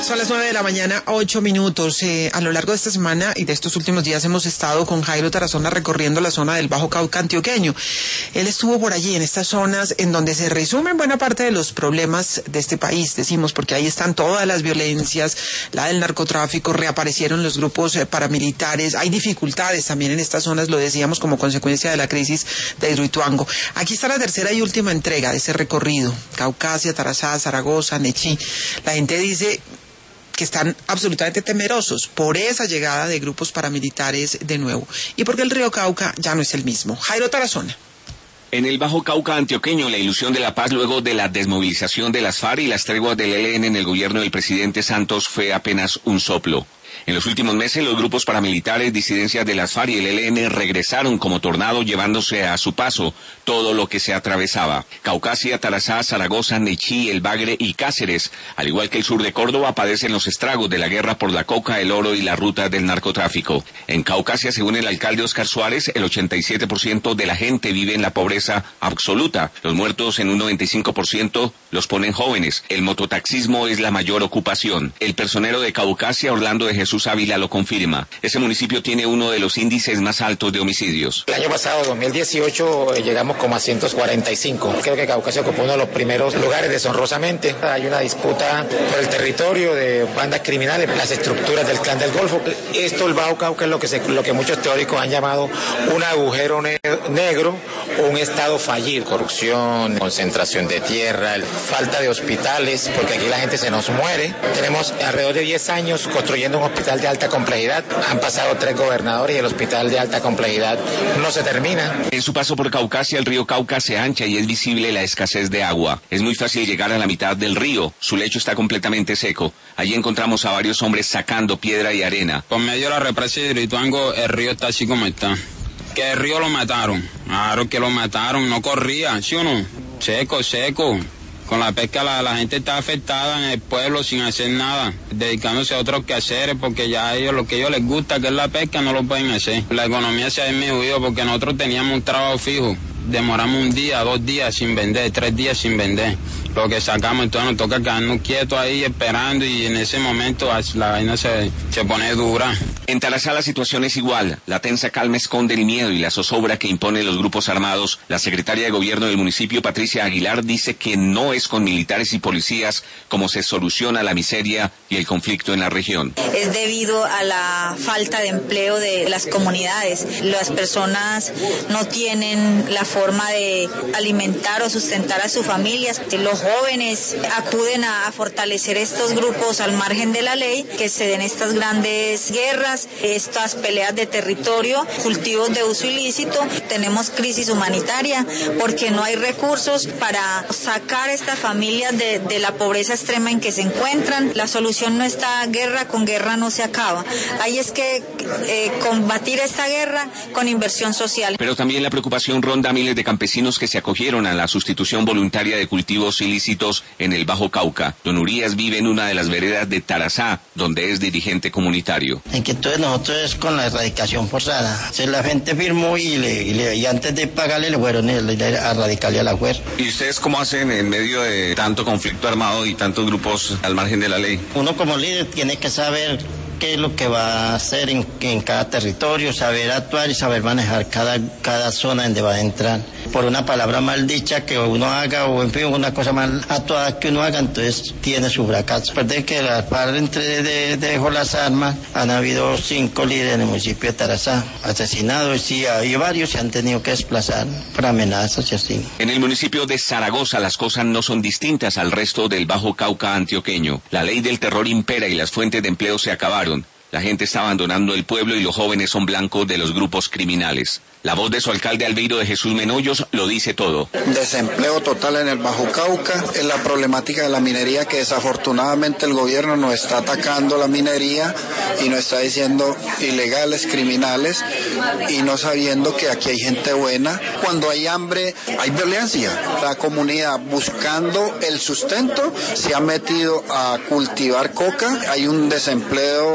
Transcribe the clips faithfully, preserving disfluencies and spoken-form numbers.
Son las nueve de la mañana, ocho minutos. Eh, a lo largo de esta semana y de estos últimos días hemos estado con Jairo Tarazona recorriendo la zona del Bajo Cauca antioqueño. Él estuvo por allí, en estas zonas en donde se resumen buena parte de los problemas de este país, decimos, porque ahí están todas las violencias, la del narcotráfico, reaparecieron los grupos eh, paramilitares, hay dificultades también en estas zonas, lo decíamos, como consecuencia de la crisis de Hidroituango. Aquí está la tercera y última entrega de ese recorrido, Caucasia, Tarazá, Zaragoza, Nechí. La gente dice que están absolutamente temerosos por esa llegada de grupos paramilitares de nuevo y porque el río Cauca ya no es el mismo. Jairo Tarazona. En el Bajo Cauca antioqueño, la ilusión de la paz luego de la desmovilización de las FARC y las treguas del E L N en el gobierno del presidente Santos fue apenas un soplo. En los últimos meses, los grupos paramilitares, disidencias de las FARC y el E L N regresaron como tornado, llevándose a su paso todo lo que se atravesaba. Caucasia, Tarazá, Zaragoza, Nechí, El Bagre y Cáceres, al igual que el sur de Córdoba, padecen los estragos de la guerra por la coca, el oro y la ruta del narcotráfico. En Caucasia, según el alcalde Oscar Suárez, el ochenta y siete por ciento de la gente vive en la pobreza absoluta. Los muertos en un noventa y cinco por ciento los ponen jóvenes. El mototaxismo es la mayor ocupación. El personero de Caucasia, Orlando de Jesús Ávila, lo confirma. Ese municipio tiene uno de los índices más altos de homicidios. El año pasado, dos mil dieciocho, eh, llegamos como a ciento cuarenta y cinco. Creo que Caucasia ocupó uno de los primeros lugares deshonrosamente. Hay una disputa por el territorio de bandas criminales, las estructuras del Clan del Golfo. Esto, el Bajo Cauca, es lo que, se, lo que muchos teóricos han llamado un agujero ne- negro o un estado fallido. Corrupción, concentración de tierra, falta de hospitales, porque aquí la gente se nos muere. Tenemos alrededor de diez años construyendo un hospital de alta complejidad. Han pasado tres gobernadores y el hospital de alta complejidad no se termina. En su paso por Caucasia, el río Cauca se ancha y es visible la escasez de agua. Es muy fácil llegar a la mitad del río. Su lecho está completamente seco. Allí encontramos a varios hombres sacando piedra y arena. Por medio de la represa de Hidroituango, el río está así como está. Que el río lo mataron. Claro que lo mataron, no corría, ¿sí o no? Seco, seco. Con la pesca la, la gente está afectada en el pueblo sin hacer nada, dedicándose a otros quehaceres, porque ya ellos lo que a ellos les gusta, que es la pesca, no lo pueden hacer. La economía se ha disminuido porque nosotros teníamos un trabajo fijo. Demoramos un día, dos días sin vender, tres días sin vender. Lo que sacamos, entonces nos toca quedarnos quietos ahí esperando y en ese momento la vaina se, se pone dura. En Tarazá la situación es igual. La tensa calma esconde el miedo y la zozobra que imponen los grupos armados. La secretaria de gobierno del municipio, Patricia Aguilar, dice que no es con militares y policías como se soluciona la miseria y el conflicto en la región. Es debido a la falta de empleo de las comunidades. Las personas no tienen la forma de alimentar o sustentar a sus familias. Los jóvenes acuden a, a fortalecer estos grupos al margen de la ley, que se den estas grandes guerras, estas peleas de territorio, cultivos de uso ilícito. Tenemos crisis humanitaria porque no hay recursos para sacar a estas familias de, de la pobreza extrema en que se encuentran. La solución no está, guerra con guerra no se acaba. Ahí es que eh, combatir esta guerra con inversión social. Pero también la preocupación ronda a miles de campesinos que se acogieron a la sustitución voluntaria de cultivos ilícitos en el Bajo Cauca. Don Urias vive en una de las veredas de Tarazá, donde es dirigente comunitario. En que entonces nosotros es con la erradicación forzada. Entonces la gente firmó y, le, y, le, y antes de pagarle le fueron a erradicarle a la fuerza. ¿Y ustedes cómo hacen en medio de tanto conflicto armado y tantos grupos al margen de la ley? Uno como líder tiene que saber qué es lo que va a hacer en, en cada territorio, saber actuar y saber manejar cada, cada zona donde va a entrar. Por una palabra mal dicha que uno haga o en fin una cosa mal actuada que uno haga, entonces tiene su fracaso. Después de que la FARC entre de, dejó las armas, han habido cinco líderes en el municipio de Tarazá asesinados y hay varios se han tenido que desplazar por amenazas y así. En el municipio de Zaragoza las cosas no son distintas al resto del Bajo Cauca antioqueño. La ley del terror impera y las fuentes de empleo se acabaron. La gente está abandonando el pueblo y los jóvenes son blancos de los grupos criminales. La voz de su alcalde Albeiro de Jesús Menollos lo dice todo. Desempleo total en el Bajo Cauca, es la problemática de la minería que desafortunadamente el gobierno nos está atacando la minería y nos está diciendo ilegales, criminales y no sabiendo que aquí hay gente buena. Cuando hay hambre hay violencia. La comunidad buscando el sustento se ha metido a cultivar coca. Hay un desempleo ochenta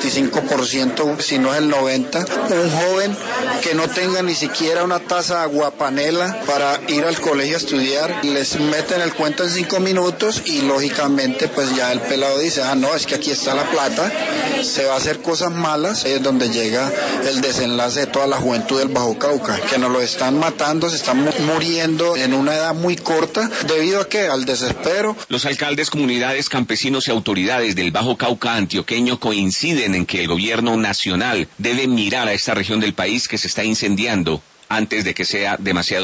veinticinco por ciento, si no es el noventa por ciento, un joven que no tenga ni siquiera una taza de aguapanela para ir al colegio a estudiar, les meten el cuento en cinco minutos y lógicamente pues ya el pelado dice, ah no, es que aquí está la plata, se va a hacer cosas malas, es donde llega el desenlace de toda la juventud del Bajo Cauca, que nos lo están matando, se están muriendo en una edad muy corta, debido a qué, al desespero. Los alcaldes, comunidades, campesinos y autoridades del Bajo Cauca antioqueño coinciden en que el gobierno nacional debe mirar a esta región del país que se está incendiando antes de que sea demasiado